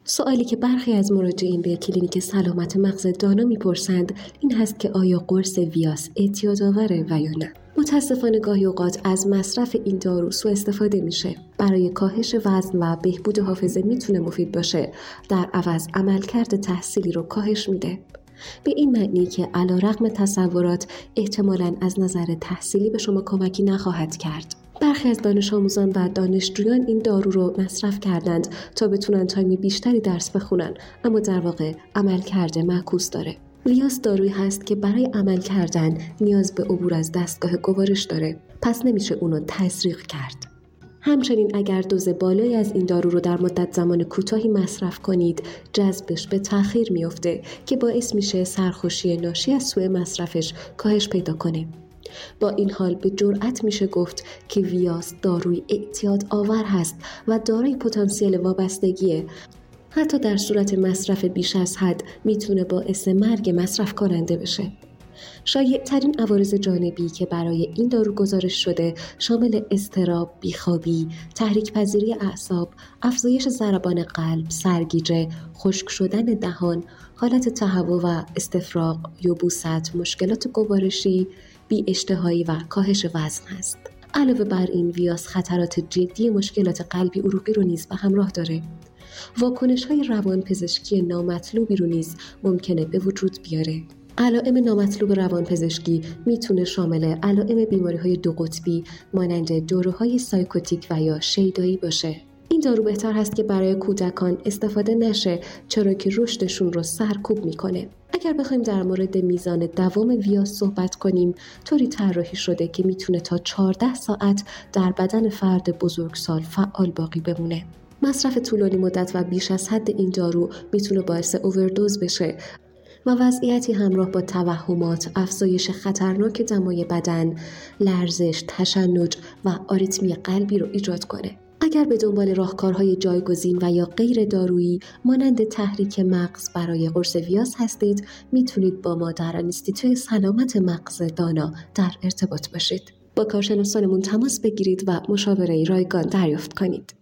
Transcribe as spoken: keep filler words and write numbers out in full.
سوالی که برخی از مراجعین به کلینیک سلامت مغز دانا میپرسند این هست که آیا قرص ویاس اعتیادآوره و یا نه. متاسفانه گاهی اوقات از مصرف این دارو سوء استفاده میشه. برای کاهش وزن و بهبود حافظه میتونه مفید باشه، در عوض عملکرد تحصیلی رو کاهش میده. به این معنی که علیرغم تصورات احتمالاً از نظر تحصیلی به شما کمکی نخواهد کرد. برخی از دانش آموزان و دانشجویان این دارو رو مصرف کردند تا بتونن تایم بیشتری درس بخونن، اما در واقع عملکرد معکوس داره. ویاس دارویی هست که برای عمل کردن نیاز به عبور از دستگاه گوارش داره، پس نمیشه اونو تزریق کرد. همچنین اگر دوز بالایی از این دارو رو در مدت زمان کوتاهی مصرف کنید، جذبش به تأخیر میفته که باعث میشه سرخوشی ناشی از سوء مصرفش کاهش پیدا کنه. با این حال به جرأت میشه گفت که ویاس داروی اعتیاد آور هست و دارای پتانسیل وابستگیه. حتی در صورت مصرف بیش از حد میتونه باعث مرگ مصرف کننده بشه. شایع ترین عوارض جانبی که برای این دارو گزارش شده شامل اضطراب، بیخوابی، تحریک پذیری اعصاب، افزایش ضربان قلب، سرگیجه، خشک شدن دهان، حالت تهوع و استفراغ، یبوست، مشکلات گوارشی، بی اشتهایی و کاهش وزن است. علاوه بر این ویاس خطرات جدی مشکلات قلبی عروقی رو نیز به همراه داره. واکنش‌های روانپزشکی نامطلوبی رو نیز ممکنه به وجود بیاره. علائم نامطلوب روانپزشکی میتونه شامل علائم بیماری‌های دو قطبی مانند دوره‌های سایکوتیک و یا شیدایی باشه. این دارو بهتر هست که برای کودکان استفاده نشه، چرا که رشدشون رو سرکوب میکنه. اگر بخوایم در مورد میزان دوام ویاس صحبت کنیم، طوری طراحی شده که میتونه تا چهارده ساعت در بدن فرد بزرگسال فعال باقی بمونه. مصرف طولانی مدت و بیش از حد این دارو میتونه باعث اووردوز بشه و وضعیتی همراه با توهمات، افزایش خطرناک دمای بدن، لرزش، تشنج و آریتمی قلبی رو ایجاد کنه. اگر به دنبال راهکارهای جایگزین و یا غیر دارویی مانند تحریک مغز برای قرص ویاس هستید، میتونید با ما در انستیتوی سلامت مغز دانا در ارتباط باشید. با کارشناسانمون تماس بگیرید و مشاوره رایگان دریافت کنید.